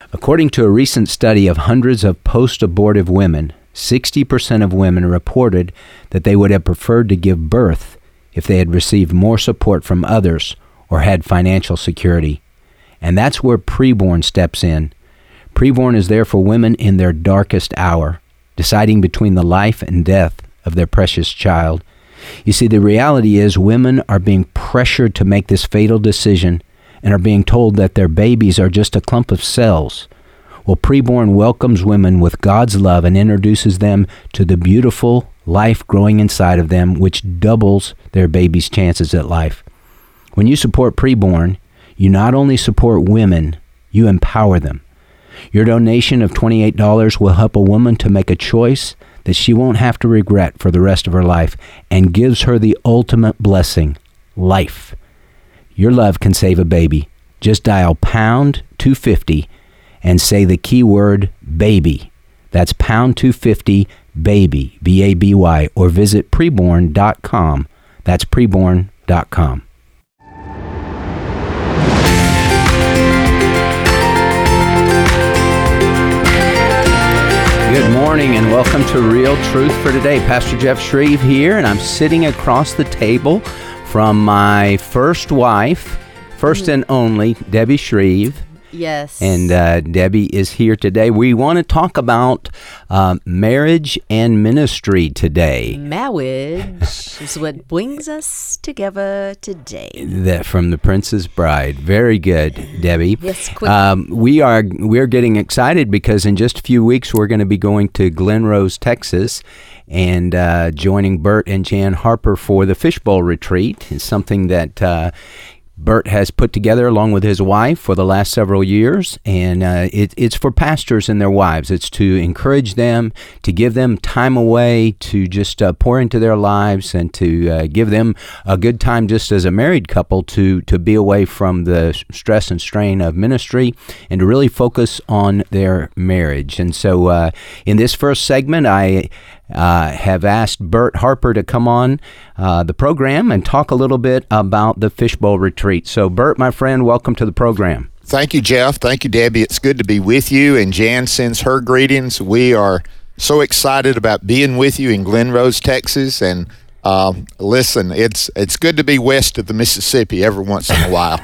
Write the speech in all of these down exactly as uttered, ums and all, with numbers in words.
According to a recent study of hundreds of post-abortive women, sixty percent of women reported that they would have preferred to give birth if they had received more support from others or had financial security. And that's where Preborn steps in. Preborn is there for women in their darkest hour, deciding between the life and death of their precious child. You see, the reality is women are being pressured to make this fatal decision and are being told that their babies are just a clump of cells. Well, Preborn welcomes women with God's love and introduces them to the beautiful life growing inside of them, which doubles their baby's chances at life. When you support Preborn, you not only support women, you empower them. Your donation of twenty-eight dollars will help a woman to make a choice that she won't have to regret for the rest of her life and gives her the ultimate blessing, life. Your love can save a baby. Just dial pound two fifty and say the keyword baby. That's pound two fifty baby, B A B Y, or visit preborn dot com. That's preborn dot com. Good morning and welcome to Real Truth for Today. Pastor Jeff Shreve here, and I'm sitting across the table from my first wife, first and only, Debbie Shreve. Yes. And uh, Debbie is here today. We want to talk about uh, marriage and ministry today. Marriage is what brings us together today. That from The Princess Bride. Very good, Debbie. Yes, quick. Um, we are we're getting excited because in just a few weeks we're going to be going to Glen Rose, Texas, and uh, joining Bert and Jan Harper for the Fishbowl Retreat. It's something that Uh, Bert has put together along with his wife for the last several years, and uh, it, it's for pastors and their wives. It's to encourage them, to give them time away, to just uh, pour into their lives, and to uh, give them a good time just as a married couple to, to be away from the stress and strain of ministry and to really focus on their marriage. And so uh, in this first segment, I Uh, have asked Bert Harper to come on uh, the program and talk a little bit about the Fishbowl Retreat. So, Bert, my friend, welcome to the program. Thank you, Jeff. Thank you, Debbie. It's good to be with you, and Jan sends her greetings. We are so excited about being with you in Glen Rose, Texas, and uh, listen, it's it's good to be west of the Mississippi every once in a while.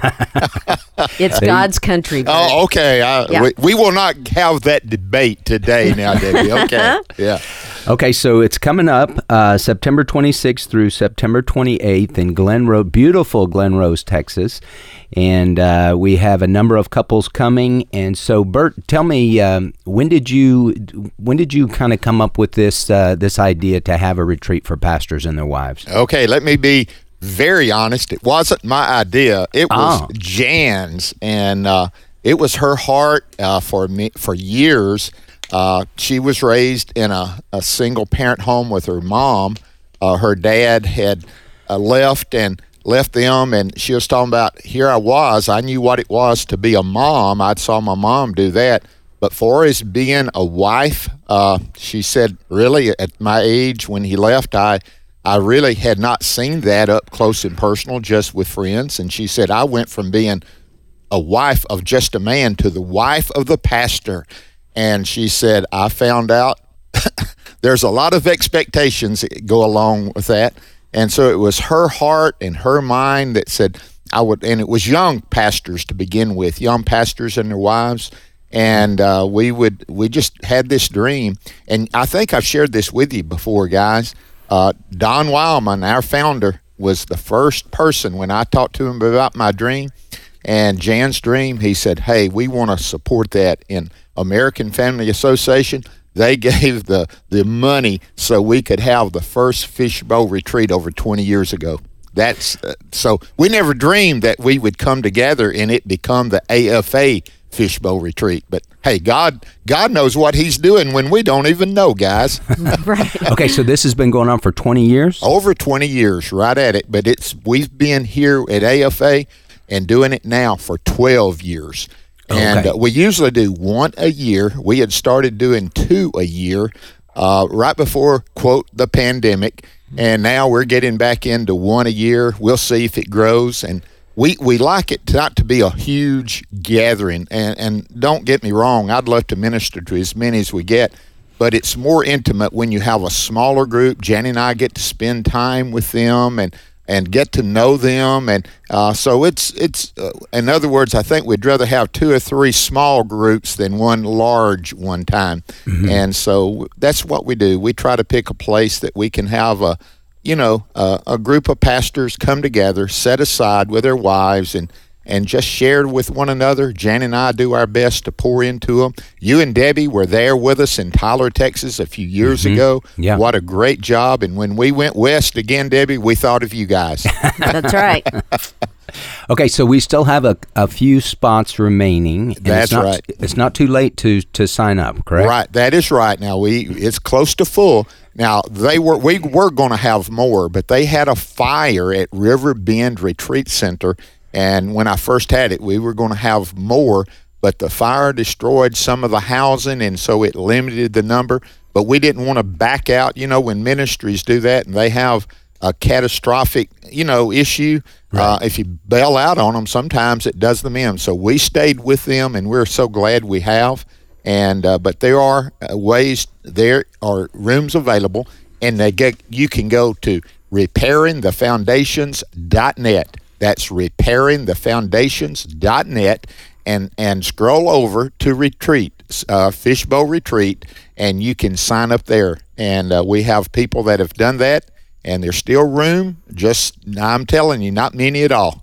It's God's country. Bert. Oh, okay. I, Yeah. we, we will not have that debate today now, Debbie. Okay. Yeah. Okay, so it's coming up uh, September twenty-sixth through September twenty-eighth in Glen Rose, beautiful Glen Rose, Texas. And uh, we have a number of couples coming. And so, Bert, tell me, um, when did you when did you kind of come up with this uh, this idea to have a retreat for pastors and their wives? Okay, let me be very honest. It wasn't my idea. It was Oh. Jan's, and uh, it was her heart uh, for me for years. Uh, she was raised in a, a single-parent home with her mom. Uh, her dad had uh, left and left them, and she was talking about, here I was. I knew what it was to be a mom. I saw my mom do that. But for as being a wife, uh, she said, really, at my age when he left, I I really had not seen that up close and personal, just with friends. And she said, I went from being a wife of just a man to the wife of the pastor. And she said, I found out there's a lot of expectations that go along with that. And so it was her heart and her mind that said, I would, and it was young pastors to begin with, young pastors and their wives. And uh, we would, we just had this dream. And I think I've shared this with you before, guys. Uh, Don Wildman, our founder, was the first person when I talked to him about my dream and Jan's dream. He said, hey, we want to support that in American Family Association. They gave the, the money so we could have the first Fishbowl Retreat over twenty years ago. That's uh, so we never dreamed that we would come together and it become the A F A Fishbowl Retreat. But hey, God God knows what he's doing when we don't even know, guys. Right. Okay, so this has been going on for twenty years? Over twenty years, right at it. But it's we've been here at A F A and doing it now for twelve years. And Okay. uh, we usually do one a year. We had started doing two a year uh, right before, quote, the pandemic. And now we're getting back into one a year. We'll see if it grows. And we we like it not to be a huge gathering. And, and don't get me wrong, I'd love to minister to as many as we get, but it's more intimate when you have a smaller group. Jenny and I get to spend time with them and and get to know them, and uh, so it's it's. Uh, in other words, I think we'd rather have two or three small groups than one large one time, mm-hmm. and so that's what we do. We try to pick a place that we can have a, you know, uh, a group of pastors come together, set aside with their wives, and and just share with one another. Jan and I do our best to pour into them. You and Debbie were there with us in Tyler, Texas a few years mm-hmm. ago. Yeah. What a great job. And when we went west again, Debbie, we thought of you guys. That's right. Okay, so we still have a, a few spots remaining. And That's it's not, right. It's not too late to, to sign up, correct? Right, that is right. Now, we it's close to full. Now, they were we were going to have more, but they had a fire at River Bend Retreat Center. And when I first had it, we were going to have more, but the fire destroyed some of the housing, and so it limited the number. But we didn't want to back out. You know, when ministries do that and they have a catastrophic, you know, issue, right. uh, if you bail out on them, sometimes it does them in. So we stayed with them, and we're so glad we have. And uh, but there are uh, ways, there are rooms available, and they get, you can go to repairing the foundations dot net. That's repairing the foundations dot net, and, and scroll over to Retreat, uh, Fishbowl Retreat, and you can sign up there. And uh, we have people that have done that, and there's still room. Just, I'm telling you, not many at all.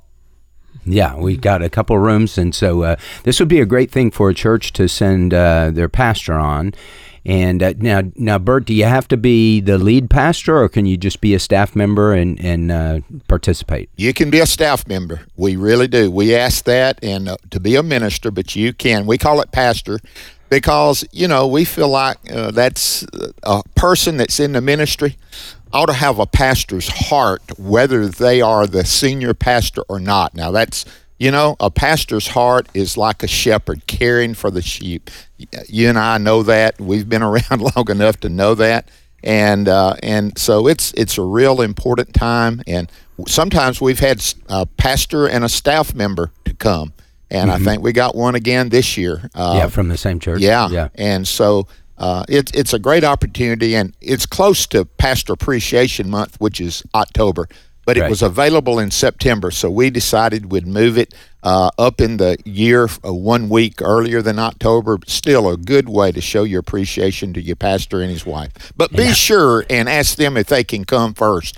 Yeah, we got a couple of rooms, and so uh, this would be a great thing for a church to send uh, their pastor on. And uh, now, now, Bert, do you have to be the lead pastor, or can you just be a staff member and and uh, participate? You can be a staff member. We really do. We ask that, and uh, to be a minister, but you can. We call it pastor because, you know, we feel like uh, that's a person that's in the ministry ought to have a pastor's heart, whether they are the senior pastor or not. Now, that's, you know, a pastor's heart is like a shepherd caring for the sheep. You and I know that. We've been around long enough to know that. And uh, and so it's it's a real important time. And sometimes we've had a pastor and a staff member to come. And mm-hmm. I think we got one again this year. Uh, yeah, from the same church. Yeah. yeah. And so uh, it's it's a great opportunity. And it's close to Pastor Appreciation Month, which is October. But it right. was available in September, so we decided we'd move it uh, up in the year uh, one week earlier than October. Still a good way to show your appreciation to your pastor and his wife. But be yeah. sure and ask them if they can come first.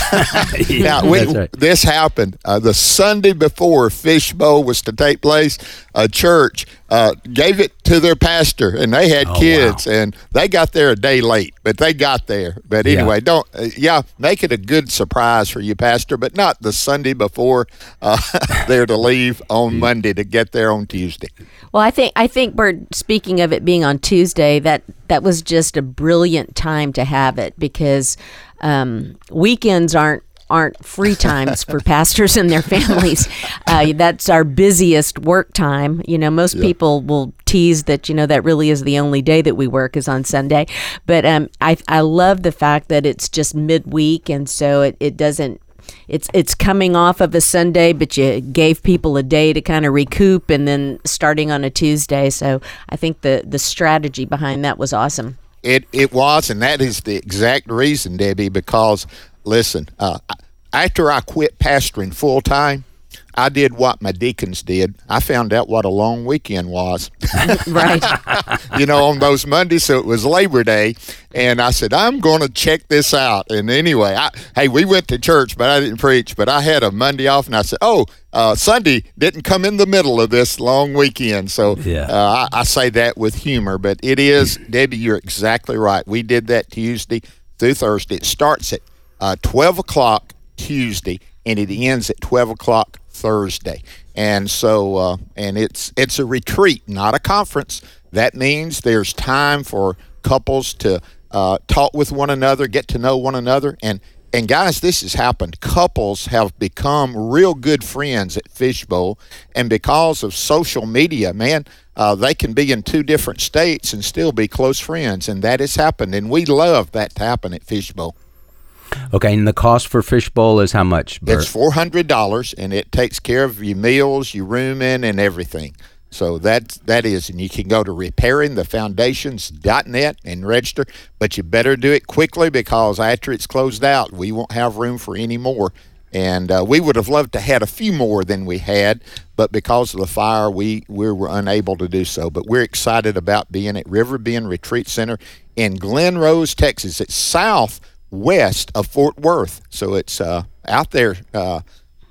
yeah, now, we, right. this happened uh, the Sunday before Fishbowl was to take place. A church uh, gave it to their pastor, and they had oh, kids, wow. and they got there a day late, but they got there. But anyway, yeah. don't uh, yeah, make it a good surprise for you, pastor, but not the Sunday before uh, they're to leave on Monday to get there on Tuesday. Well, I think I think Bert, speaking of it being on Tuesday, that that was just a brilliant time to have it, because um, weekends aren't aren't free times for pastors and their families. Uh, that's our busiest work time. You know, most yeah. people will tease that, you know, that really is the only day that we work is on Sunday. But um, I I love the fact that it's just midweek, and so it, it doesn't, it's it's coming off of a Sunday, but you gave people a day to kind of recoup, and then starting on a Tuesday. So I think the, the strategy behind that was awesome. It it was, and that is the exact reason, Debbie, because listen, uh, after I quit pastoring full time, I did what my deacons did. I found out what a long weekend was. Right. You know, on those Mondays, so it was Labor Day, and I said, I'm going to check this out. And anyway, I, hey, we went to church, but I didn't preach, but I had a Monday off, and I said, oh, uh, Sunday didn't come in the middle of this long weekend. So yeah. uh, I, I say that with humor, but it is, Debbie, you're exactly right. We did that Tuesday through Thursday. It starts at uh, twelve o'clock Tuesday, and it ends at twelve o'clock Thursday. And so uh, and it's it's a retreat, not a conference. That means there's time for couples to uh, talk with one another, get to know one another. And and guys, this has happened. Couples have become real good friends at Fishbowl, and because of social media, man, uh, they can be in two different states and still be close friends, and that has happened, and we love that to happen at Fishbowl. Okay, and the cost for Fishbowl is how much, Bert? It's four hundred dollars, and it takes care of your meals, your rooming, and everything. So that, that is, and you can go to repairing the foundations dot net and register, but you better do it quickly because after it's closed out, we won't have room for any more. And uh, we would have loved to had a few more than we had, but because of the fire, we, we were unable to do so. But we're excited about being at River Bend Retreat Center in Glen Rose, Texas. It's southwest of Fort Worth, so it's uh, out there, uh,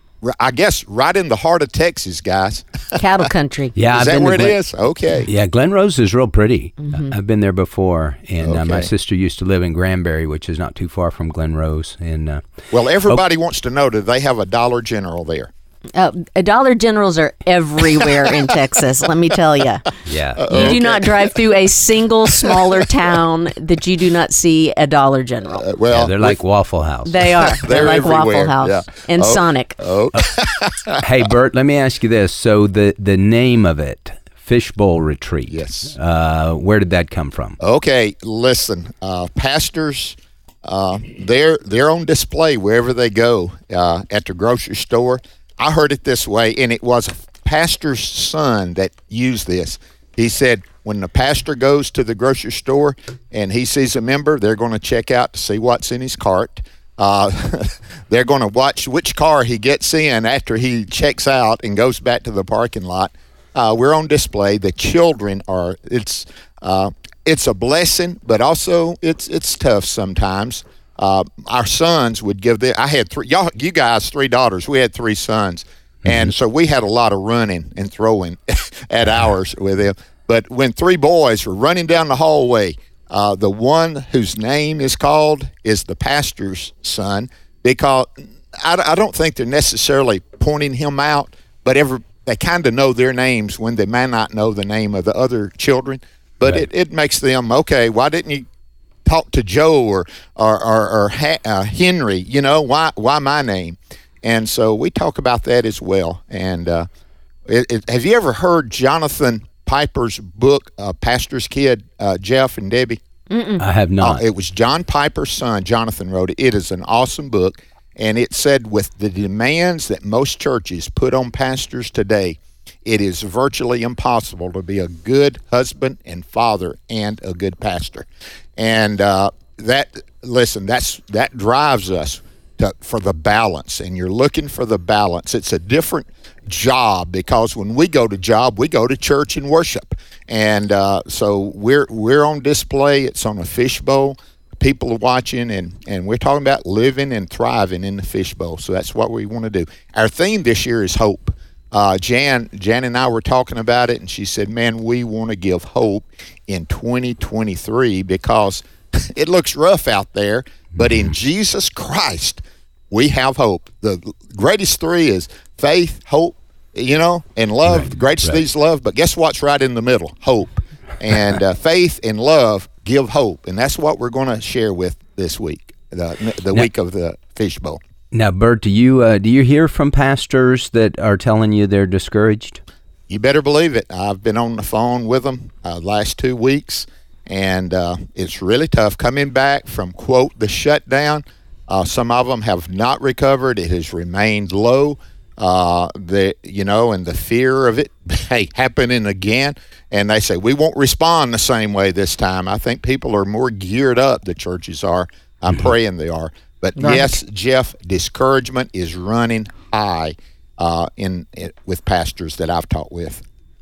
I guess, right in the heart of Texas, guys. Cattle country. Yeah, is I've that been where to it Glen- is? Okay. Yeah, Glen Rose is real pretty. Mm-hmm. I've been there before, and uh, my Okay. sister used to live in Granbury, which is not too far from Glen Rose. And uh, Well, everybody wants to know that they have a Dollar General there. Uh, Dollar Generals are everywhere in Texas, let me tell you. yeah, You do not drive through a single smaller town that you do not see a Dollar General. Uh, well, yeah, they're like Waffle House. They are. They're, They're like Waffle everywhere, House yeah. and Oh. Sonic. oh, Hey, Bert, let me ask you this. So the, the name of it, Fishbowl Retreat. Yes. Uh, where did that come from? okay. Listen, uh, pastors, uh, they're they're on display wherever they go. Uh, at the grocery store, I heard it this way, and it was a pastor's son that used this. He said, when the pastor goes to the grocery store and he sees a member, they're going to check out to see what's in his cart. Uh, they're going to watch which car he gets in after he checks out and goes back to the parking lot. Uh, we're on display. The children are. It's uh, it's a blessing, but also it's it's tough sometimes. Uh, our sons would give the. I had three. Y'all, you guys, three daughters. We had three sons, and so we had a lot of running and throwing at ours with them. But when three boys were running down the hallway, uh, the one whose name is called is the pastor's son, because I, I don't think they're necessarily pointing him out, but every they kind of know their names when they may not know the name of the other children. But Right. it, it makes them, okay, why didn't you talk to Joe or or or, or ha- uh, Henry? You know, why why my name? And so we talk about that as well. And uh, it, it, have you ever heard Jonathan Piper's book, uh, Pastor's Kid, uh, Jeff and Debbie? I have Uh, not. it was John Piper's son. Jonathan wrote it. It is an awesome book. And it said, with the demands that most churches put on pastors today, it is virtually impossible to be a good husband and father and a good pastor. And uh, that, listen, that's that drives us to, for the balance. And you're looking for the balance. It's a different job, because when we go to job, we go to church and worship. And uh, so we're we're on display. It's on a fishbowl. People are watching, and, and we're talking about living and thriving in the fishbowl. So that's what we want to do. Our theme this year is hope. Uh, Jan, Jan and I were talking about it, and she said, man, we want to give hope in twenty twenty-three because it looks rough out there, but in Jesus Christ, we have hope. The greatest three is faith, hope, you know, and love. Right, The greatest right. of these love, but guess what's right in the middle? Hope. And uh, faith and love give hope, and that's what we're going to share with this week, the the Now- week of the fishbowl. Now, Bert, do you uh, do you hear from pastors that are telling you they're discouraged? You better believe it. I've been on the phone with them uh, last two weeks, and uh, it's really tough coming back from, quote, the shutdown. Uh, some of them have not recovered. It has remained low. Uh, the you know, and the fear of it hey, happening again. And they say, we won't respond the same way this time. I think people are more geared up, the churches are. I'm praying they are. But Right. yes, Jeff, discouragement is running high uh, in, in with pastors that I've talked with.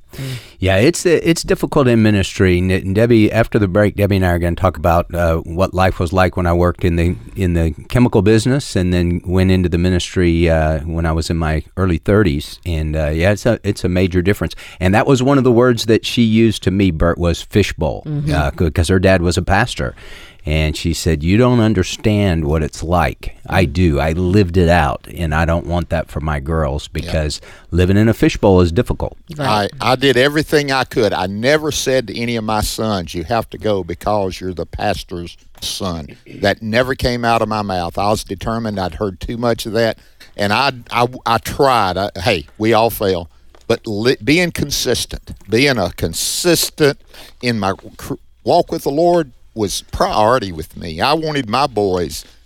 Yeah, it's it's difficult in ministry. And Debbie, after the break, Debbie and I are going to talk about uh, what life was like when I worked in the in the chemical business, and then went into the ministry uh, when I was in my early thirties. And uh, yeah, it's a it's a major difference. And that was one of the words that she used to me, Bert, was fishbowl, because her dad was a pastor. And she said, you don't understand what it's like. I do. I lived it out, and I don't want that for my girls, because living in a fishbowl is difficult. I, I did everything I could. I never said to any of my sons, you have to go because you're the pastor's son. That never came out of my mouth. I was determined. I'd heard too much of that. And I, I, I tried. I, hey, we all fail. But li- being consistent, being a consistent in my cr- walk with the Lord was priority with me. I wanted my boys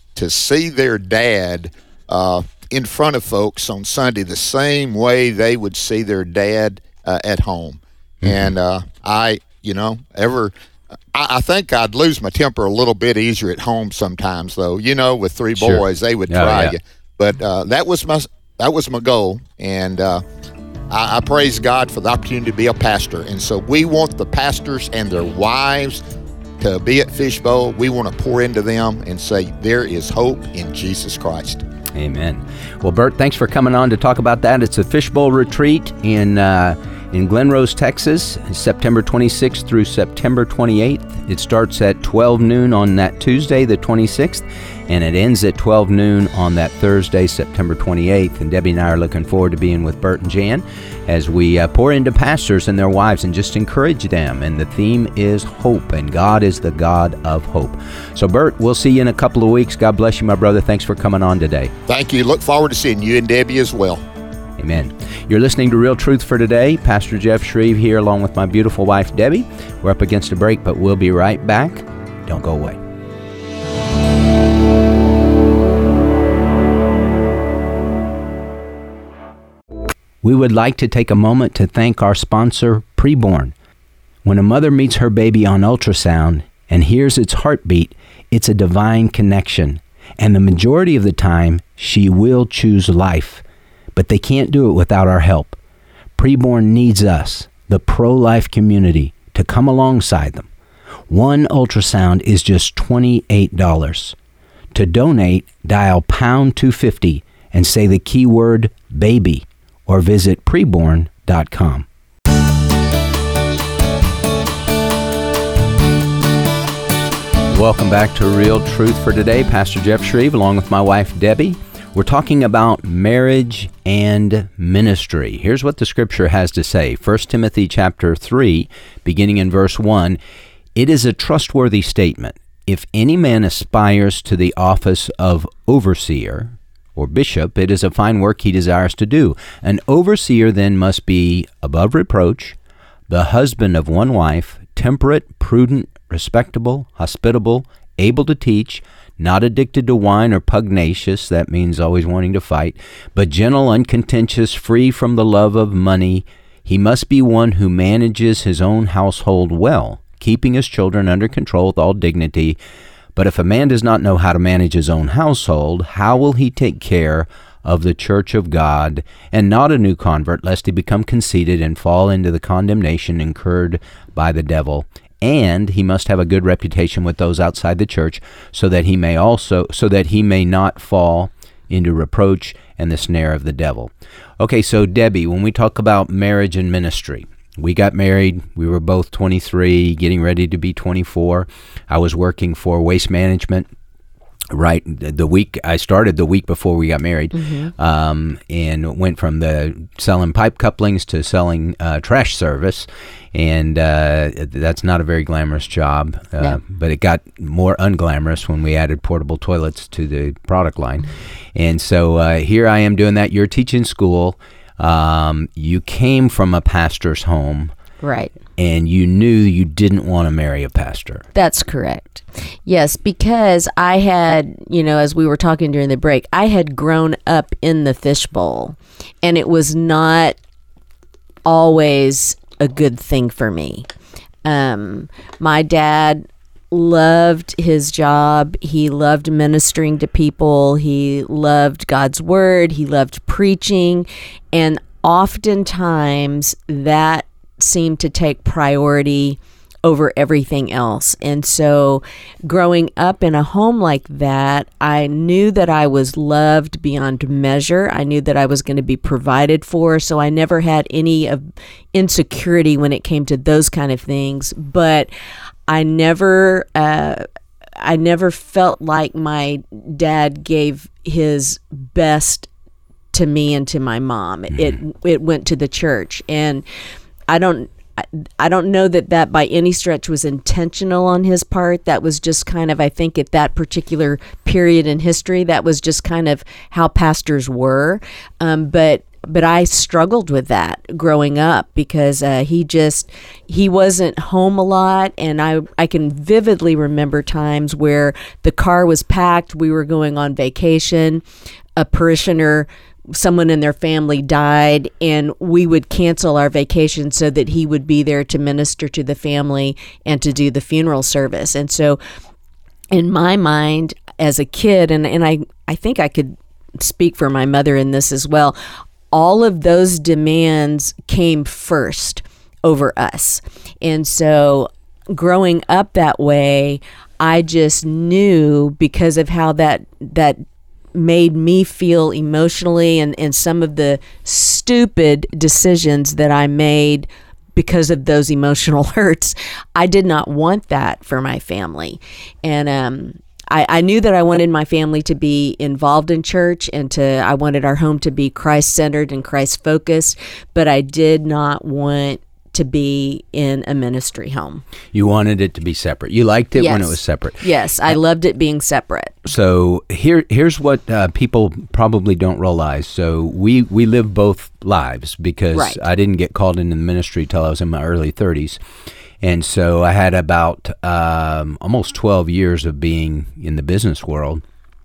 to see their dad uh, in front of folks on Sunday the same way they would see their dad uh, at home. Mm-hmm. And uh, I, you know, ever, I, I think I'd lose my temper a little bit easier at home sometimes, though. You know, with three Sure. boys, they would Oh, try yeah. you. But uh, that was my that was my goal, and uh, I, I praise God for the opportunity to be a pastor. And so we want the pastors and their wives to be at Fishbowl. We want to pour into them and say there is hope in Jesus Christ. Amen. Well, Bert, thanks for coming on to talk about that. It's a Fishbowl retreat in uh, in Glen Rose, Texas, September twenty-sixth through September twenty-eighth. It starts at twelve noon on that Tuesday, the twenty-sixth, and it ends at twelve noon on that Thursday, September twenty-eighth. And Debbie and I are looking forward to being with Bert and Jan as we uh, pour into pastors and their wives and just encourage them. And the theme is hope, and God is the God of hope. So, Bert, we'll see you in a couple of weeks. God bless you, my brother. Thanks for coming on today. Thank you. Look forward to seeing you and Debbie as well. Amen. You're listening to Real Truth for Today. Pastor Jeff Shreve here along with my beautiful wife, Debbie. We're up against a break, but we'll be right back. Don't go away. We would like to take a moment to thank our sponsor, Preborn. When a mother meets her baby on ultrasound and hears its heartbeat, it's a divine connection. And the majority of the time, she will choose life. But they can't do it without our help. Preborn needs us, the pro-life community, to come alongside them. One ultrasound is just twenty-eight dollars. To donate, dial pound two fifty and say the keyword baby or visit preborn dot com. Welcome back to Real Truth for Today. Pastor Jeff Shreve along with my wife Debbie. We're talking about marriage and ministry. Here's what the scripture has to say. First Timothy chapter three, beginning in verse one. It is a trustworthy statement. If any man aspires to the office of overseer or bishop, it is a fine work he desires to do. An overseer then must be above reproach, the husband of one wife, temperate, prudent, respectable, hospitable, able to teach, not addicted to wine or pugnacious, that means always wanting to fight, but gentle, uncontentious, free from the love of money. He must be one who manages his own household well, keeping his children under control with all dignity. But if a man does not know how to manage his own household, how will he take care of the church of God, and not a new convert, lest he become conceited and fall into the condemnation incurred by the devil? And he must have a good reputation with those outside the church, so that he may also, so that he may not fall into reproach and the snare of the devil. Okay, so Debbie, when we talk about marriage and ministry, we got married. We were both twenty-three, getting ready to be twenty-four. I was working for Waste Management. Right, the week I started the week before we got married, mm-hmm. um, and went from the selling pipe couplings to selling uh, trash service, and uh, that's not a very glamorous job. Uh, no. But it got more unglamorous when we added portable toilets to the product line, mm-hmm. and so uh, here I am doing that. You're teaching school. Um, you came from a pastor's home. Right. And you knew you didn't want to marry a pastor. That's correct. Yes, because I had, you know, as we were talking during the break, I had grown up in the fishbowl, and it was not always a good thing for me. Um, my dad loved his job. He loved ministering to people. He loved God's word. He loved preaching. And oftentimes that seemed to take priority over everything else. And so growing up in a home like that, I knew that I was loved beyond measure. I knew that I was going to be provided for. So I never had any of insecurity when it came to those kind of things. But I never, uh, I never felt like my dad gave his best to me and to my mom. Mm-hmm. It it went to the church, and I don't I don't know that that by any stretch was intentional on his part. That was just kind of, I think at that particular period in history, that was just kind of how pastors were. Um, but but I struggled with that growing up because uh, he just he wasn't home a lot, and I I can vividly remember times where the car was packed. We were going on vacation. A parishioner, someone in their family died, and we would cancel our vacation so that he would be there to minister to the family and to do the funeral service. And so in my mind as a kid, and, and I, I think I could speak for my mother in this as well, all of those demands came first over us. And so growing up that way, I just knew, because of how that that made me feel emotionally, and, and some of the stupid decisions that I made because of those emotional hurts, I did not want that for my family. And um, I, I knew that I wanted my family to be involved in church, and to I wanted our home to be Christ-centered and Christ-focused, but I did not want to be in a ministry home. You wanted it to be separate. You liked it yes. when it was separate. Yes, I loved it being separate. So here, here's what uh, people probably don't realize. So we, we live both lives, because right. I didn't get called into the ministry till I was in my early thirties. And so I had about um, almost twelve years of being in the business world.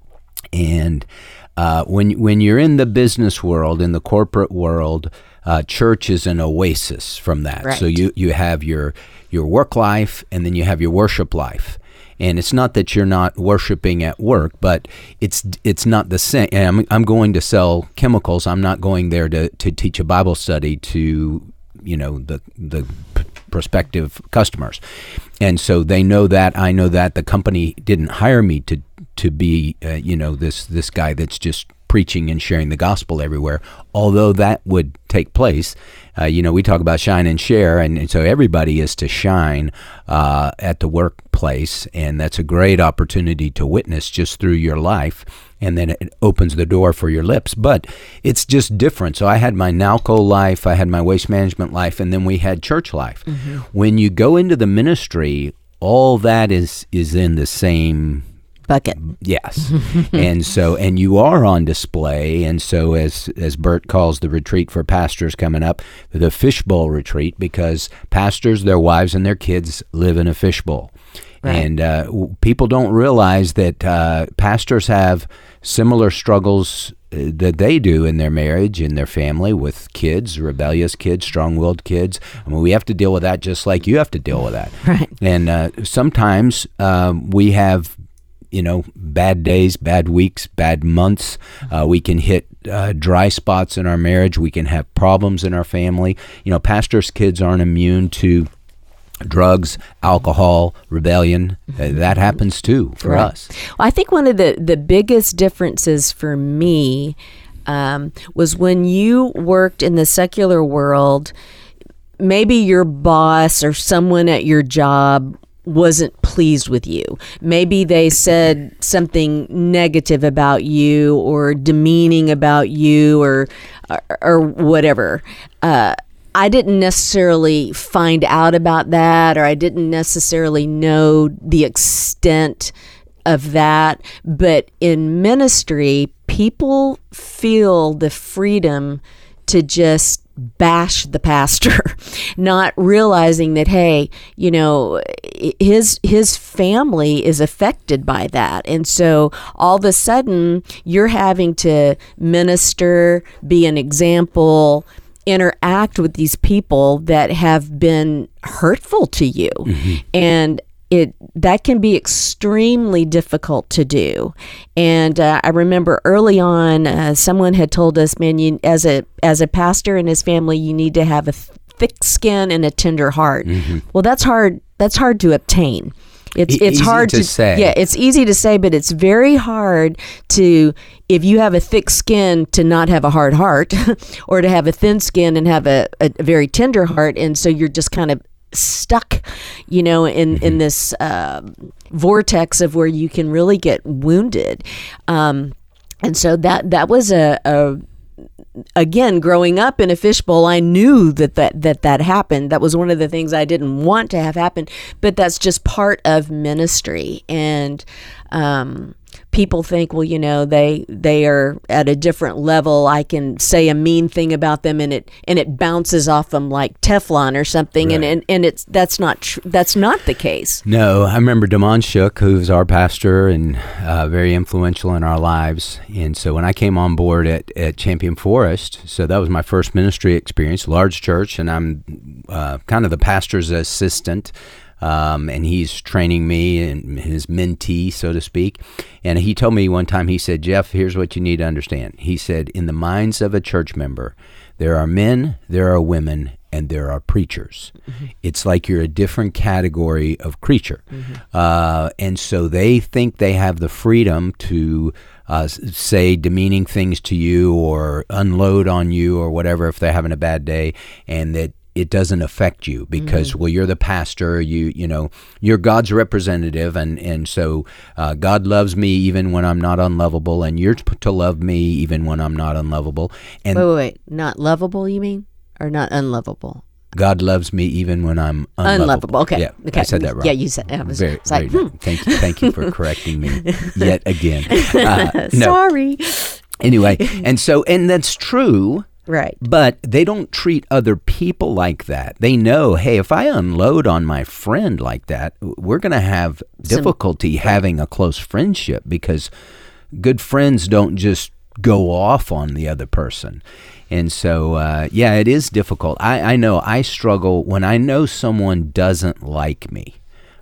And uh, when when you're in the business world, in the corporate world, Uh, church is an oasis from that. Right. So you, you have your your work life, and then you have your worship life. And it's not that you're not worshiping at work, but it's it's not the same. I'm, I'm going to sell chemicals. I'm not going there to, to teach a Bible study to, you know, the the p- prospective customers. And so they know that. I know that. The company didn't hire me to to be, uh, you know, this this guy that's just preaching and sharing the gospel everywhere, although that would take place. Uh, you know, we talk about shine and share, and, and so everybody is to shine uh, at the workplace, and that's a great opportunity to witness just through your life, and then it opens the door for your lips. But it's just different. So I had my Nalco life, I had my waste management life, and then we had church life. Mm-hmm. When you go into the ministry, all that is is in the same bucket. Yes. And so, and you are on display. And so as, as Bert calls the retreat for pastors coming up, the fishbowl retreat, because pastors, their wives and their kids live in a fishbowl. Right. And uh, people don't realize that uh, pastors have similar struggles uh, that they do in their marriage, in their family, with kids, rebellious kids, strong-willed kids. I mean, we have to deal with that just like you have to deal with that. Right. And uh, sometimes um, we have, you know, bad days, bad weeks, bad months. Uh, we can hit uh, dry spots in our marriage. We can have problems in our family. You know, pastors' kids aren't immune to drugs, alcohol, rebellion. Uh, that happens too for right. us. Well, I think one of the, the biggest differences for me um, was when you worked in the secular world, maybe your boss or someone at your job wasn't pleased with you. Maybe they said something negative about you, or demeaning about you, or or, or whatever. Uh, I didn't necessarily find out about that, or I didn't necessarily know the extent of that. But in ministry, people feel the freedom to just bash the pastor, not realizing that, hey, you know, his his family is affected by that. And so all of a sudden you're having to minister, be an example, interact with these people that have been hurtful to you. Mm-hmm. And it that can be extremely difficult to do. And uh, I remember early on, uh, someone had told us, man, you, as a as a pastor and his family, you need to have a th- thick skin and a tender heart. Mm-hmm. Well, that's hard. That's hard to obtain. It's e- it's hard to, to say. Yeah, it's easy to say, but it's very hard to, if you have a thick skin, to not have a hard heart, or to have a thin skin and have a, a, a very tender heart. And so you're just kind of stuck, you know, in, in this uh, vortex of where you can really get wounded. Um, and so that, that was a, a, again, growing up in a fishbowl, I knew that that, that that happened. That was one of the things I didn't want to have happen, but that's just part of ministry. And um, people think, well, you know, they they are at a different level. I can say a mean thing about them, and it and it bounces off them like Teflon or something. Right. And, and and it's that's not tr- that's not the case. No, I remember Damon Shook, who's our pastor and uh, very influential in our lives. And so when I came on board at, at Champion Forest, so that was my first ministry experience, large church, and I'm uh, kind of the pastor's assistant. Um, and he's training me and his mentee, so to speak. And he told me one time, he said, Jeff, here's what you need to understand. He said, in the minds of a church member, there are men, there are women, and there are preachers. Mm-hmm. It's like you're a different category of creature. Mm-hmm. Uh, and so they think they have the freedom to uh, say demeaning things to you or unload on you or whatever if they're having a bad day, and that it doesn't affect you because, mm-hmm. well, you're the pastor, you you know, you're God's representative, and, and so uh, God loves me even when I'm not unlovable, and you're to love me even when I'm not unlovable. And wait, wait, wait, not lovable, you mean? Or not unlovable? God loves me even when I'm unlovable. Unlovable, okay. Yeah, okay. I said that wrong. Yeah, you said, I was, very, was like, very hmm. Thank you, thank you for correcting me yet again. Uh, no. Sorry. Anyway, and so, and that's true. Right. But they don't treat other people like that. They know, hey, if I unload on my friend like that, we're going to have difficulty Some, having a close friendship, because good friends don't just go off on the other person. And so, uh, yeah, it is difficult. I, I know I struggle when I know someone doesn't like me.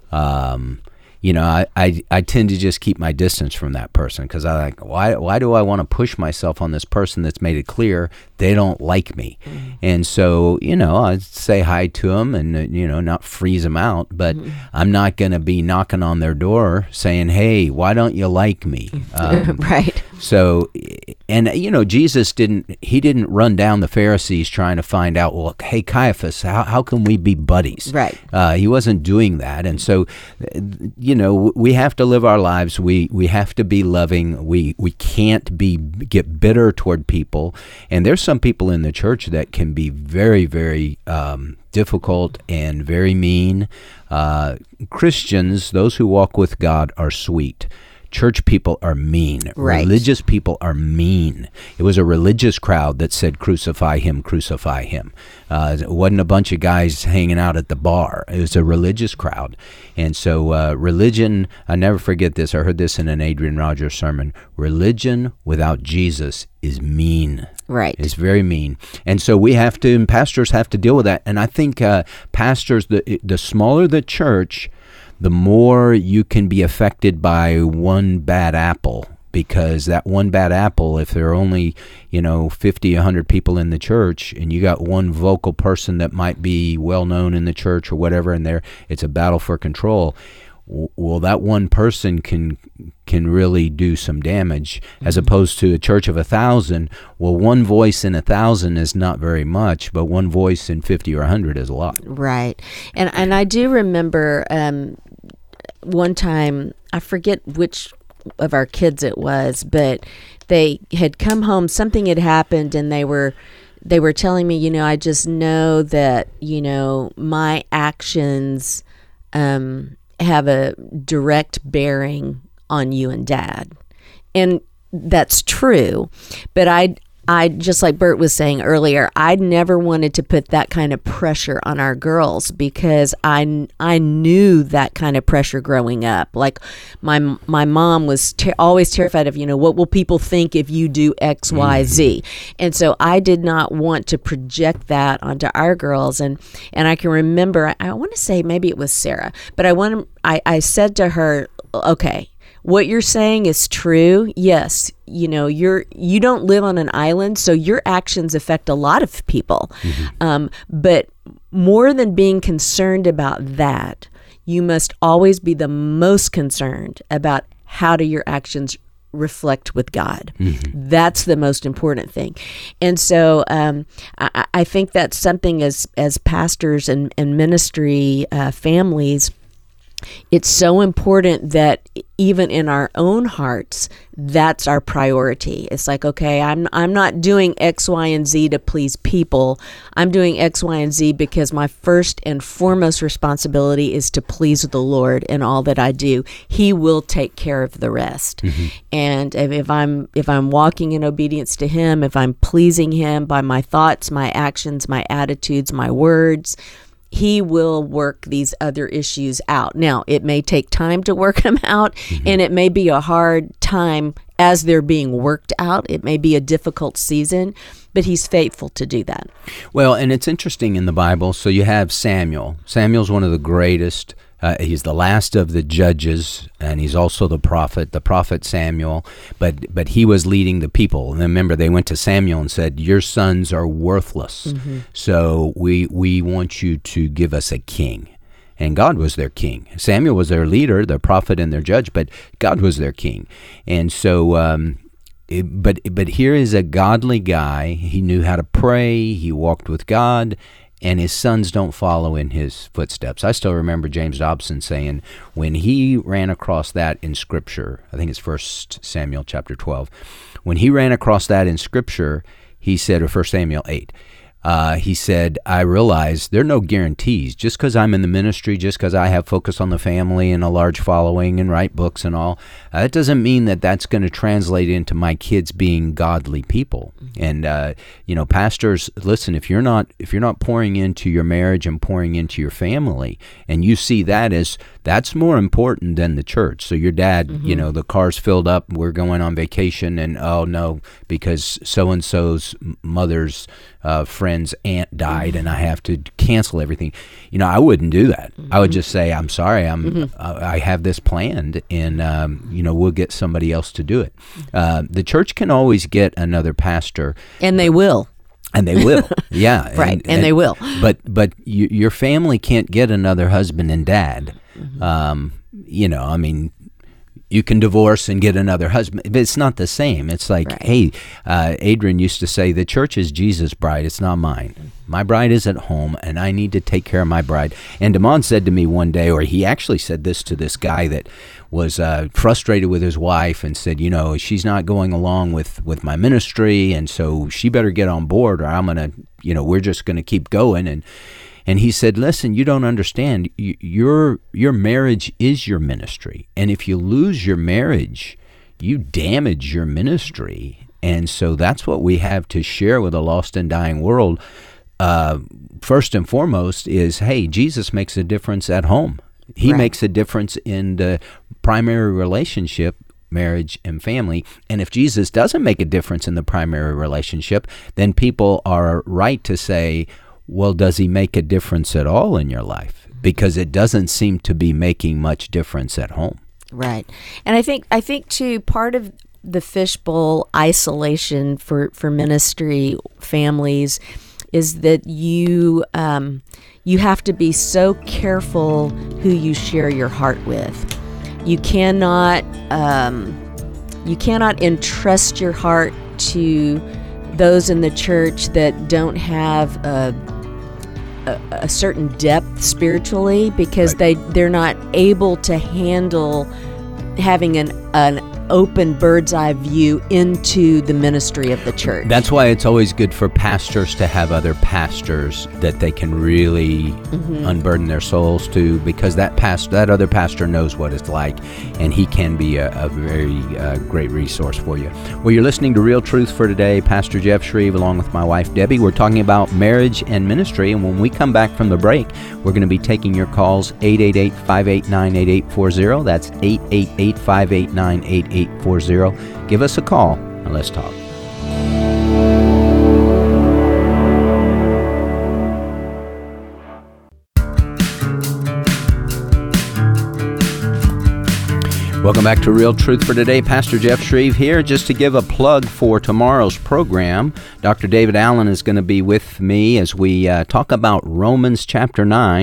Um You know, I, I, I tend to just keep my distance from that person, because I like, why why do I want to push myself on this person that's made it clear they don't like me? Mm-hmm. And so, you know, I say hi to them and, uh, you know, not freeze them out, but mm-hmm. I'm not going to be knocking on their door saying, hey, why don't you like me? Um, right. So, and, you know, Jesus didn't, he didn't run down the Pharisees trying to find out, well, hey, Caiaphas, how, how can we be buddies? Right. Uh, he wasn't doing that. And so, you know, we have to live our lives. We we have to be loving. We we can't be get bitter toward people. And there's some people in the church that can be very, very um, difficult and very mean. Uh, Christians, those who walk with God, are sweet. Church people are mean. Right. Religious people are mean. It was a religious crowd that said, crucify him, crucify him. Uh, it wasn't a bunch of guys hanging out at the bar. It was a religious crowd. And so uh, religion, I never forget this. I heard this in an Adrian Rogers sermon. Religion without Jesus is mean. Right. It's very mean. And so we have to, and pastors have to deal with that. And I think uh, pastors, the the smaller the church, the more you can be affected by one bad apple, because that one bad apple, if there are only, you know, fifty, one hundred people in the church, and you got one vocal person that might be well known in the church or whatever, and there it's a battle for control. Well, that one person can can really do some damage, as opposed to a church of a thousand. Well, one voice in a thousand is not very much, but one voice in fifty or a hundred is a lot. Right. And and I do remember um, one time, I forget which of our kids it was, but they had come home, something had happened, and they were they were telling me, you know, I just know that, you know, my actions um have a direct bearing on you and Dad. And that's true. But I, I just like Bert was saying earlier, I never wanted to put that kind of pressure on our girls, because I, I knew that kind of pressure growing up. Like my my mom was ter- always terrified of, you know, what will people think if you do X, Y, Z? And so I did not want to project that onto our girls. And and I can remember, I, I want to say maybe it was Sarah, but I want I, I said to her, okay, what you're saying is true. Yes, you know, you're you don't live on an island, so your actions affect a lot of people. Mm-hmm. Um, but more than being concerned about that, you must always be the most concerned about how do your actions reflect with God. Mm-hmm. That's the most important thing. And so um, I, I think that's something as as pastors and, and ministry uh, families it's so important that even in our own hearts, that's our priority. It's like, okay, I'm I'm not doing X, Y, and Z to please people. I'm doing X, Y, and Z because my first and foremost responsibility is to please the Lord in all that I do. He will take care of the rest. Mm-hmm. And if I'm if I'm walking in obedience to Him, if I'm pleasing Him by my thoughts, my actions, my attitudes, my words, He will work these other issues out. Now, it may take time to work them out, mm-hmm. and it may be a hard time as they're being worked out. It may be a difficult season, but He's faithful to do that. Well, and it's interesting in the Bible. So you have Samuel. Samuel's one of the greatest. Uh, he's the last of the judges, and he's also the prophet, the prophet Samuel. But but he was leading the people. And remember, they went to Samuel and said, "Your sons are worthless, mm-hmm. so we we want you to give us a king." And God was their king. Samuel was their leader, their prophet, and their judge, but God was their king. And so, um, it, but but here is a godly guy. He knew how to pray. He walked with God. And his sons don't follow in his footsteps. I still remember James Dobson saying when he ran across that in Scripture, I think it's First Samuel chapter twelve, when he ran across that in Scripture, he said, or First Samuel eight, uh, he said, I realize there are no guarantees. Just because I'm in the ministry, just because I have focus on the family and a large following and write books and all, uh, that doesn't mean that that's going to translate into my kids being godly people. Mm-hmm. And uh, you know, pastors, listen, if you're not if you're not pouring into your marriage and pouring into your family, and you see that as that's more important than the church. So your dad, mm-hmm. you know, the car's filled up, we're going on vacation, and oh no, because so and so's mother's uh, friend's aunt died, and I have to cancel everything. You know, I wouldn't do that. Mm-hmm. I would just say, I'm sorry, I'm mm-hmm. uh, I have this planned, and um, you know, we'll get somebody else to do it. Uh, the church can always get another pastor, and they will. And they will, yeah, right, and, and, and they will. But but you, your family can't get another husband and dad. Mm-hmm. Um, you know, I mean, you can divorce and get another husband, but it's not the same. It's like, right. hey, uh, Adrian used to say, the church is Jesus' bride. It's not mine. My bride is at home, and I need to take care of my bride. And Damon said to me one day, or he actually said this to this guy that was uh, frustrated with his wife and said, you know, she's not going along with, with my ministry, and so she better get on board, or I'm going to, you know, we're just going to keep going. And And he said, listen, you don't understand. Your your marriage is your ministry. And if you lose your marriage, you damage your ministry. And so that's what we have to share with a lost and dying world. Uh, first and foremost is, hey, Jesus makes a difference at home. He right. makes a difference in the primary relationship, marriage and family. And if Jesus doesn't make a difference in the primary relationship, then people are right to say, well, does he make a difference at all in your life? Because it doesn't seem to be making much difference at home. Right. And I think I think too, part of the fishbowl isolation for, for ministry families is that you um, you have to be so careful who you share your heart with. You cannot um, you cannot entrust your heart to those in the church that don't have a, a, a certain depth spiritually, because right. they, they're not able to handle having an, an open bird's eye view into the ministry of the church. That's why it's always good for pastors to have other pastors that they can really mm-hmm. unburden their souls to, because that past that other pastor knows what it's like, and he can be a, a very uh, great resource for you. Well, you're listening to Real Truth for Today. Pastor Jeff Shreve along with my wife Debbie. We're talking about marriage and ministry, and when we come back from the break, we're going to be taking your calls. Eight eight eight, five eight nine, eight eight four zero. That's eight eight eight, five eight nine, eight eight four zero. Give us a call and let's talk. Welcome back to Real Truth for Today. Pastor Jeff Shreve here. Just to give a plug for tomorrow's program, Doctor David Allen is going to be with me as we uh, talk about Romans chapter nine.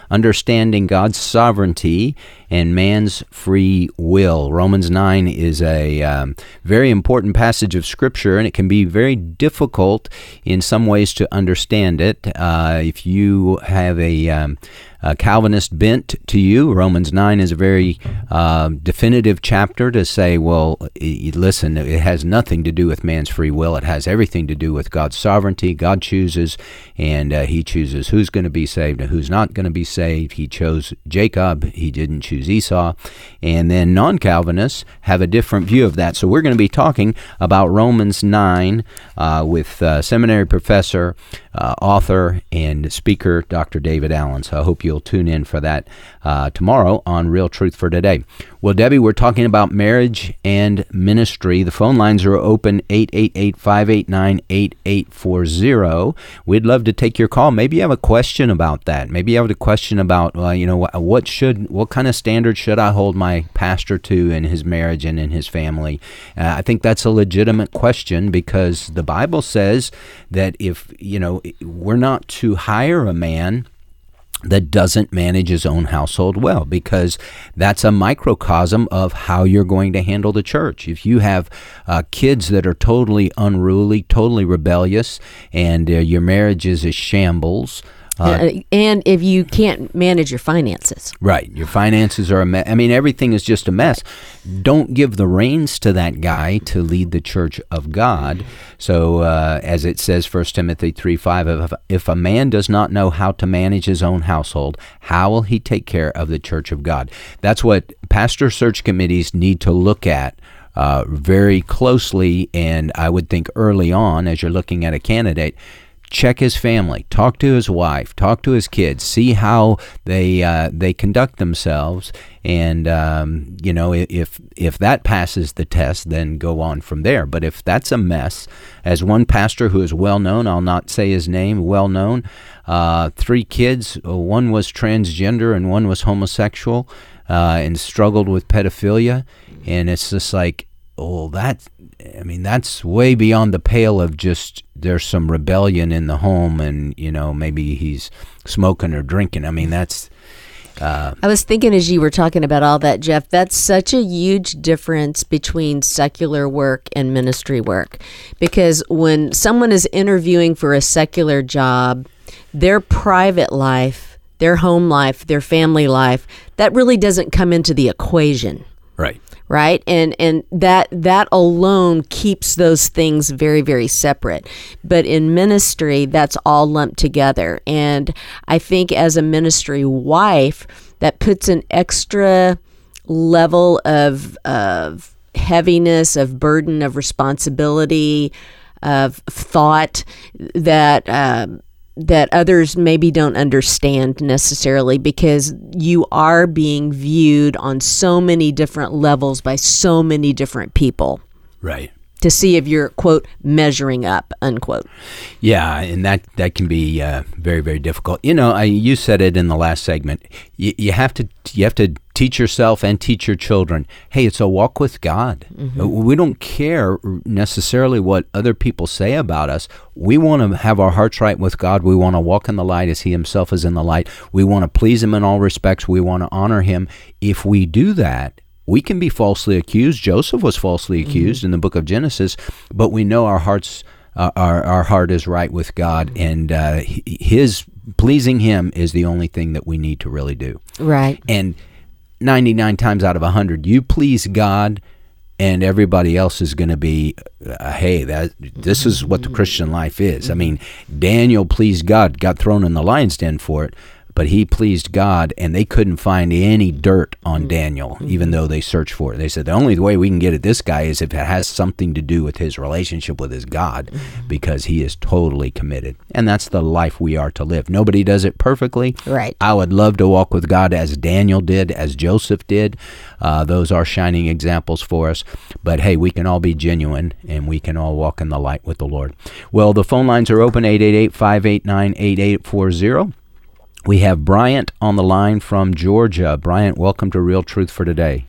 understanding God's sovereignty and man's free will. Romans nine is a um, very important passage of Scripture, and it can be very difficult in some ways to understand it. Uh, if you have a, um, a Calvinist bent to you, Romans nine is a very uh, definitive chapter to say, well, listen, it has nothing to do with man's free will. It has everything to do with God's sovereignty. God chooses, and uh, he chooses who's going to be saved and who's not going to be saved. He chose Jacob. He didn't choose Esau. And then non-Calvinists have a different view of that. So we're going to be talking about Romans nine uh, with uh, seminary professor, uh, author, and speaker, Doctor David Allen. So I hope you'll tune in for that uh, tomorrow on Real Truth for Today. Well, Debbie, we're talking about marriage and ministry. The phone lines are open, eight eight eight, five eight nine, eight eight four zero. We'd love to take your call. Maybe you have a question about that. Maybe you have a question about, well, you know, what should, what kind of standards should I hold my pastor to in his marriage and in his family? Uh, I think that's a legitimate question, because the Bible says that if, you know, we're not to hire a man that doesn't manage his own household well, because that's a microcosm of how you're going to handle the church. If you have uh, kids that are totally unruly, totally rebellious, and uh, your marriage is a shambles, Uh, and if you can't manage your finances. Right. Your finances are a mess. I mean, everything is just a mess. Don't give the reins to that guy to lead the church of God. So uh, as it says, First Timothy three five, if, if a man does not know how to manage his own household, how will he take care of the church of God? That's what pastor search committees need to look at uh, very closely, and I would think early on as you're looking at a candidate. Check his family, talk to his wife, talk to his kids, see how they uh, they conduct themselves, and um, you know, if if that passes the test, then go on from there. But if that's a mess, as one pastor who is well known, I'll not say his name, well known, uh, three kids, one was transgender and one was homosexual, uh, and struggled with pedophilia, and it's just like, oh, that. I mean, that's way beyond the pale of just there's some rebellion in the home, and, you know, maybe he's smoking or drinking. I mean, that's... Uh, I was thinking as you were talking about all that, Jeff, that's such a huge difference between secular work and ministry work. Because when someone is interviewing for a secular job, their private life, their home life, their family life, that really doesn't come into the equation. Right. Right. And and that that alone keeps those things very, very separate. But in ministry, that's all lumped together. And I think as a ministry wife, that puts an extra level of of heaviness, of burden, of responsibility, of thought that um, that others maybe don't understand necessarily, because you are being viewed on so many different levels by so many different people. Right. To see if you're, quote, measuring up, unquote. Yeah, and that, that can be uh, very, very difficult. You know, I, you said it in the last segment. You, you have to you have to teach yourself and teach your children, hey, it's a walk with God. Mm-hmm. We don't care necessarily what other people say about us. We want to have our hearts right with God. We want to walk in the light as he himself is in the light. We want to please him in all respects. We want to honor him. If we do that, we can be falsely accused. Joseph was falsely accused mm-hmm. in the book of Genesis, but we know our hearts, uh, our our heart is right with God, and uh, his pleasing him is the only thing that we need to really do. Right. And ninety-nine times out of one hundred, you please God, and everybody else is going to be, uh, hey, that this is what the Christian life is. I mean, Daniel pleased God, got thrown in the lion's den for it, but he pleased God, and they couldn't find any dirt on Daniel, mm-hmm. even though they searched for it. They said, the only way we can get at this guy is if it has something to do with his relationship with his God, mm-hmm. because he is totally committed. And that's the life we are to live. Nobody does it perfectly. Right. I would love to walk with God as Daniel did, as Joseph did. Uh, those are shining examples for us. But hey, we can all be genuine, and we can all walk in the light with the Lord. Well, the phone lines are open, eight eight eight, five eight nine, eight eight four zero. We have Bryant on the line from Georgia. Bryant, welcome to Real Truth for Today.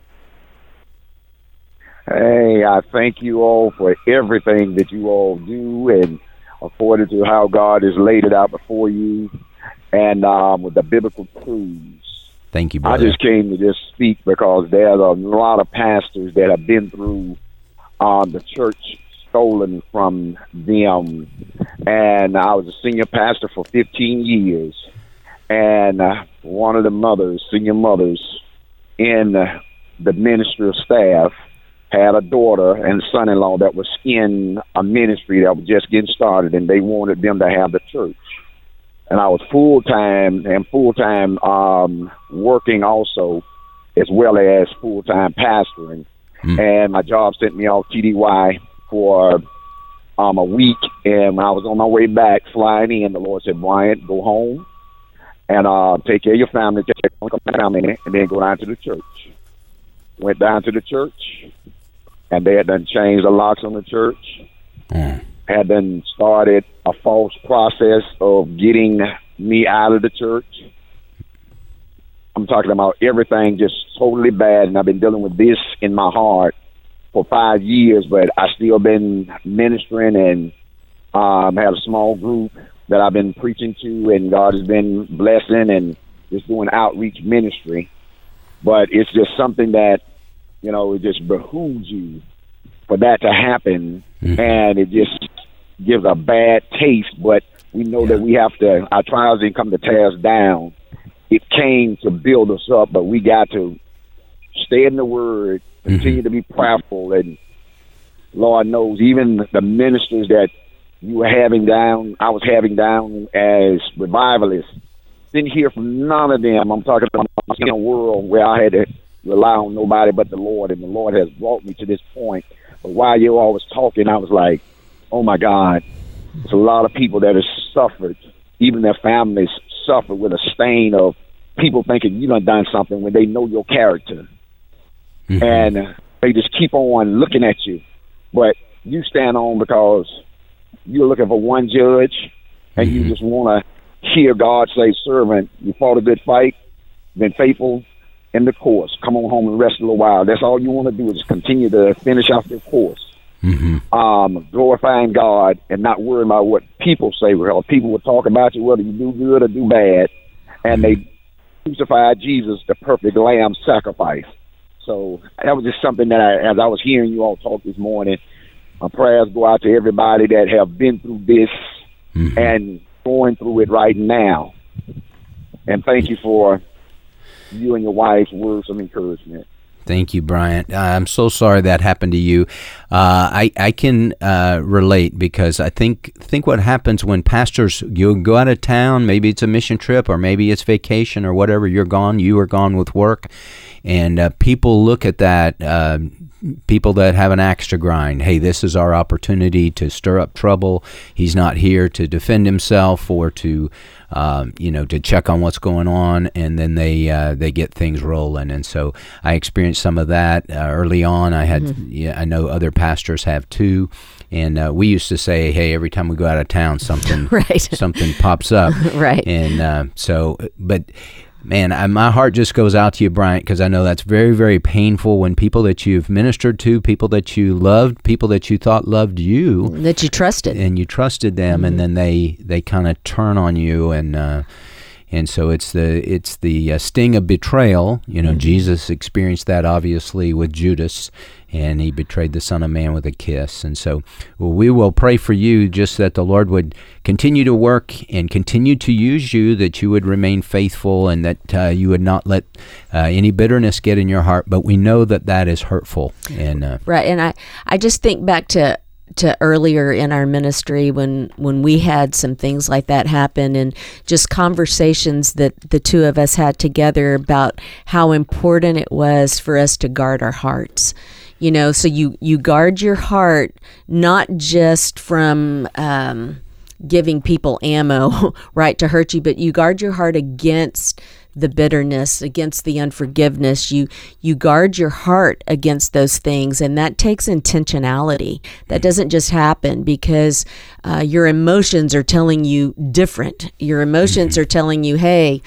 Hey, I thank you all for everything that you all do, and according to how God has laid it out before you. and um, with the Biblical Cruise. Thank you, I brother. just came to just speak because there's a lot of pastors that have been through um, the church stolen from them. And I was a senior pastor for fifteen years. And uh, one of the mothers, senior mothers in uh, the ministry of staff, had a daughter and son-in-law that was in a ministry that was just getting started, and they wanted them to have the church. And I was full-time and full-time um, working also, as well as full-time pastoring. Mm. And my job sent me off T D Y for um, a week, and when I was on my way back flying in, the Lord said, Bryant, go home and uh, take care of your family, take care of your family, and then go down to the church. Went down to the church, and they had done changed the locks on the church, mm. had done started a false process of getting me out of the church. I'm talking about everything just totally bad, and I've been dealing with this in my heart for five years, but I still been ministering and um, have a small group that I've been preaching to, and God has been blessing and just doing outreach ministry. But it's just something that, you know, it just behooves you for that to happen, mm-hmm. and it just gives a bad taste. But we know yeah. that we have to, our trials didn't come to tear us down. It came to build us up, but we got to stay in the Word, continue mm-hmm. to be prayerful, and Lord knows, even the ministers that you were having down, I was having down as revivalists, didn't hear from none of them. I'm talking about in a world where I had to rely on nobody but the Lord, and the Lord has brought me to this point. But while you all was talking, I was like, oh my God, there's a lot of people that have suffered, even their families suffered with a stain of people thinking you done done something when they know your character. Mm-hmm. And uh, they just keep on looking at you. But you stand on because you're looking for one judge, and mm-hmm. you just want to hear God say, servant, you fought a good fight, been faithful in the course. Come on home and rest a little while. That's all you want to do is continue to finish off your course. Mm-hmm. Um, glorifying God and not worrying about what people say. Well, people will talk about you whether you do good or do bad, and mm-hmm. they crucified Jesus, the perfect lamb sacrifice. So that was just something that I, as I was hearing you all talk this morning, my prayers go out to everybody that have been through this mm-hmm. and going through it right now. And thank you for you and your wife's words of encouragement. Thank you, Bryant. Uh, I'm so sorry that happened to you. Uh, I I can uh, relate because I think think what happens when pastors, you go out of town, maybe it's a mission trip or maybe it's vacation or whatever, you're gone, you are gone with work, and uh, people look at that, uh, people that have an axe to grind. Hey, this is our opportunity to stir up trouble. He's not here to defend himself or to Um, you know, to check on what's going on, and then they uh, they get things rolling. And so I experienced some of that uh, early on. I had, mm-hmm. yeah, I know other pastors have too, and uh, we used to say, hey, every time we go out of town, something right. something pops up, right? And uh, so, but. Man, I, my heart just goes out to you, Bryant, because I know that's very, very painful when people that you've ministered to, people that you loved, people that you thought loved you. That you trusted. And you trusted them, mm-hmm. and then they, they kind of turn on you, and uh, and so it's the it's the uh, sting of betrayal. You know, mm-hmm. Jesus experienced that, obviously, with Judas, and he betrayed the Son of Man with a kiss. And so well, we will pray for you, just that the Lord would continue to work and continue to use you, that you would remain faithful, and that uh, you would not let uh, any bitterness get in your heart. But we know that that is hurtful. And uh, right. And I, I just think back to to earlier in our ministry when when we had some things like that happen, and just conversations that the two of us had together about how important it was for us to guard our hearts. You know, so you, you guard your heart not just from um, giving people ammo, right, to hurt you, but you guard your heart against the bitterness, against the unforgiveness. You you guard your heart against those things, and that takes intentionality. That doesn't just happen because uh, your emotions are telling you different. Your emotions are telling you, hey,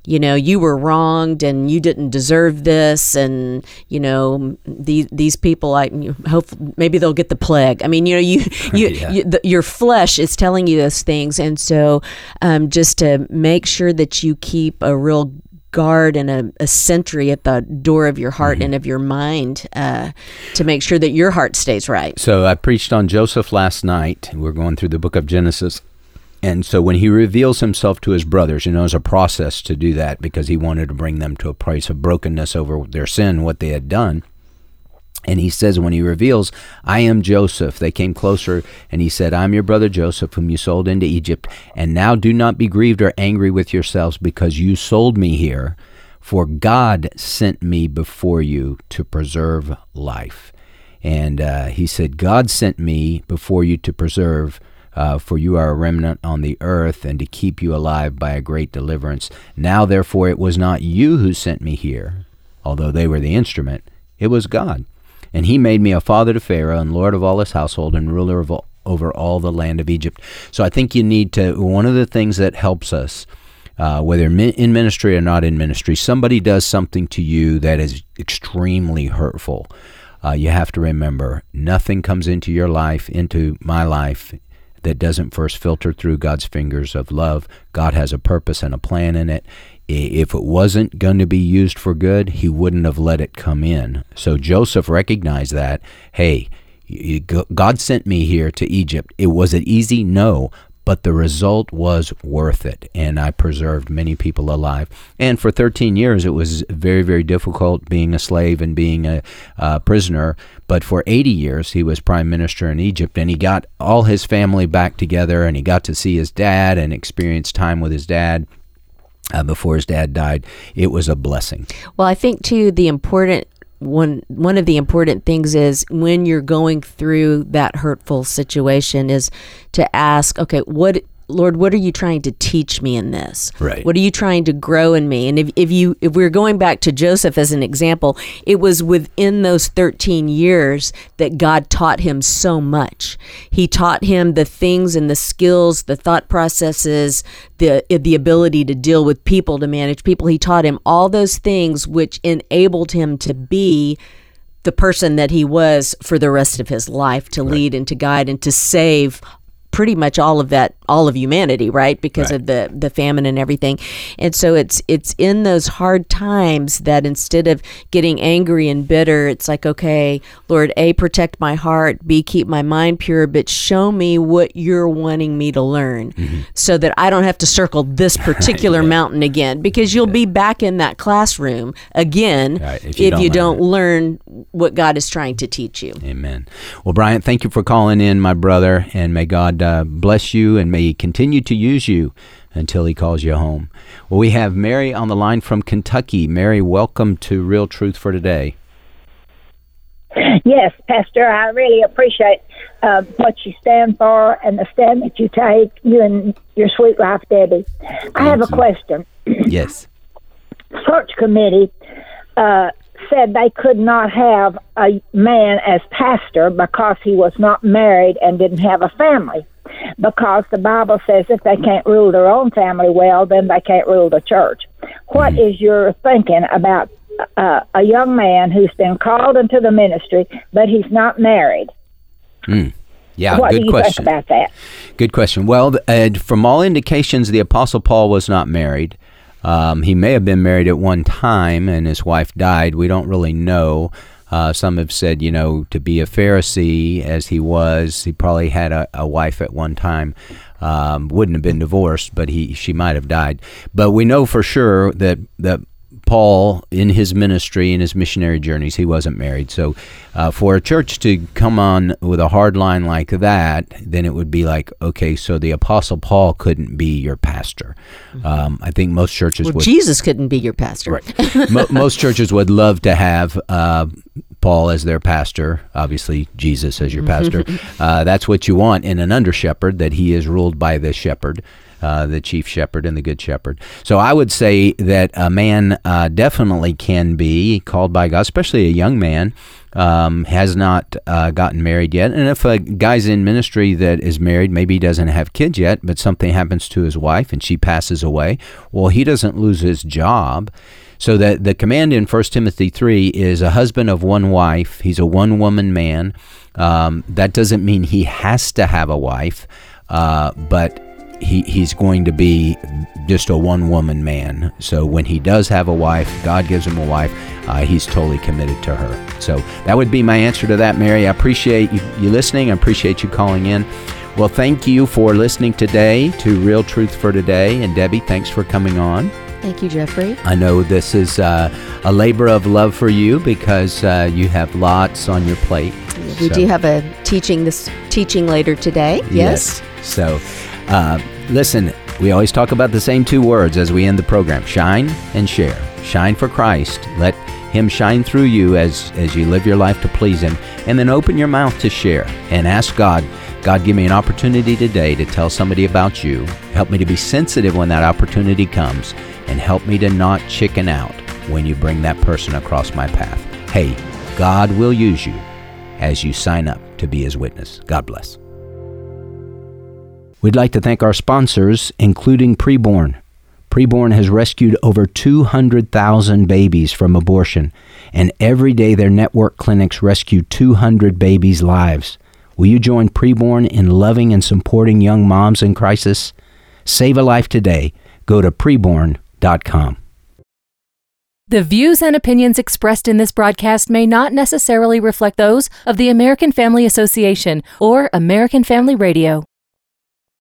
you know, you were wronged and you didn't deserve this, and you know, these these people, I hope maybe they'll get the plague. I mean, you know, you you, Yeah. you the, your flesh is telling you those things, and so um, just to make sure that you keep a real guard and a, a sentry at the door of your heart and of your mind uh, to make sure that your heart stays right. So I preached on Joseph last night. We're going through the book of Genesis. And so when he reveals himself to his brothers, you know, there's a process to do that because he wanted to bring them to a place of brokenness over their sin, what they had done. And he says when he reveals, I am Joseph, they came closer, and he said, I'm your brother Joseph, whom you sold into Egypt. And now do not be grieved or angry with yourselves because you sold me here, for God sent me before you to preserve life. And uh, he said, God sent me before you to preserve Uh, for you are a remnant on the earth, and to keep you alive by a great deliverance. Now, therefore, it was not you who sent me here, although they were the instrument. It was God. And he made me a father to Pharaoh, and lord of all his household, and ruler of all, over all the land of Egypt. So I think you need to, one of the things that helps us, uh, whether in ministry or not in ministry, somebody does something to you that is extremely hurtful. Uh, you have to remember, nothing comes into your life, into my life, that doesn't first filter through God's fingers of love. God has a purpose and a plan in it. If it wasn't going to be used for good, he wouldn't have let it come in. So Joseph recognized that, hey, God sent me here to Egypt. It was it easy? No. But the result was worth it, and I preserved many people alive. And for thirteen years, it was very, very difficult being a slave and being a uh, prisoner. But for eighty years, he was prime minister in Egypt, and he got all his family back together, and he got to see his dad and experience time with his dad uh, before his dad died. It was a blessing. Well, I think, too, the important One one of the important things is when you're going through that hurtful situation is to ask, okay, what Lord, what are you trying to teach me in this? Right. What are you trying to grow in me? And if, if you if we're going back to Joseph as an example, it was within those thirteen years that God taught him so much. He taught him the things and the skills, the thought processes, the the ability to deal with people, to manage people. He taught him all those things which enabled him to be the person that he was for the rest of his life, to lead and to guide and to save pretty much all of that, all of humanity, right? Because Right. of the, the famine and everything. And so it's it's in those hard times that instead of getting angry and bitter, it's like, okay, Lord, A, protect my heart, B, keep my mind pure, but show me what you're wanting me to learn so that I don't have to circle this particular mountain again, because you'll be back in that classroom again Right, if you, learn don't it. learn what God is trying to teach you. Amen. Well, Bryant, thank you for calling in, my brother, and may God uh, bless you and may he continue to use you until he calls you home. Well, we have Mary on the line from Kentucky. Mary, welcome to Real Truth for Today. Yes, Pastor, I really appreciate uh, what you stand for and the stand that you take, you and your sweet wife, Debbie. I have a you. question. Yes. Search committee uh, said they could not have a man as pastor because he was not married and didn't have a family. Because the Bible says if they can't rule their own family well, then they can't rule the church. What mm-hmm. is your thinking about uh, a young man who's been called into the ministry, but he's not married? Mm. Yeah, what good do you question. think about that? Good question. Well, uh, from all indications, the Apostle Paul was not married. Um, he may have been married at one time, and his wife died. We don't really know. Uh, some have said, you know, to be a Pharisee as he was, he probably had a, a wife at one time. Um, wouldn't have been divorced, but he she might have died. But we know for sure that that Paul, in his ministry, in his missionary journeys, he wasn't married. So uh, for a church to come on with a hard line like that, then it would be like, okay, so the Apostle Paul couldn't be your pastor. Um, I think most churches Well, would... Jesus couldn't be your pastor. Right. Mo- most churches would love to have uh, Paul as their pastor, obviously Jesus as your pastor. Uh, that's what you want in an under-shepherd, that he is ruled by the shepherd. Uh, the chief shepherd and the good shepherd. So I would say that a man uh, definitely can be called by God, especially a young man, um, has not uh, gotten married yet, and if a guy's in ministry that is married, maybe he doesn't have kids yet, but something happens to his wife and she passes away, well, he doesn't lose his job. So that the command in First Timothy three is a husband of one wife. He's a one-woman man. Um, that doesn't mean he has to have a wife, uh, but he he's going to be just a one-woman man. So when he does have a wife, God gives him a wife, uh, he's totally committed to her. So that would be my answer to that, Mary. I appreciate you, you listening. I appreciate you calling in. Well, thank you for listening today to Real Truth for Today. And Debbie, thanks for coming on. Thank you, Jeffrey. I know this is uh, a labor of love for you because uh, you have lots on your plate. We so. do have a teaching this teaching later today. Yes. yes. So, uh, listen, we always talk about the same two words as we end the program: shine and share. Shine for Christ. Let Him shine through you as as you live your life to please Him, and then open your mouth to share and ask God. God, give me an opportunity today to tell somebody about you. Help me to be sensitive when that opportunity comes, and help me to not chicken out when you bring that person across my path. Hey, God will use you as you sign up to be His witness. God bless. We'd like to thank our sponsors, including Preborn. Preborn has rescued over two hundred thousand babies from abortion, and every day their network clinics rescue two hundred babies' lives. Will you join Preborn in loving and supporting young moms in crisis? Save a life today. Go to preborn dot com. The views and opinions expressed in this broadcast may not necessarily reflect those of the American Family Association or American Family Radio.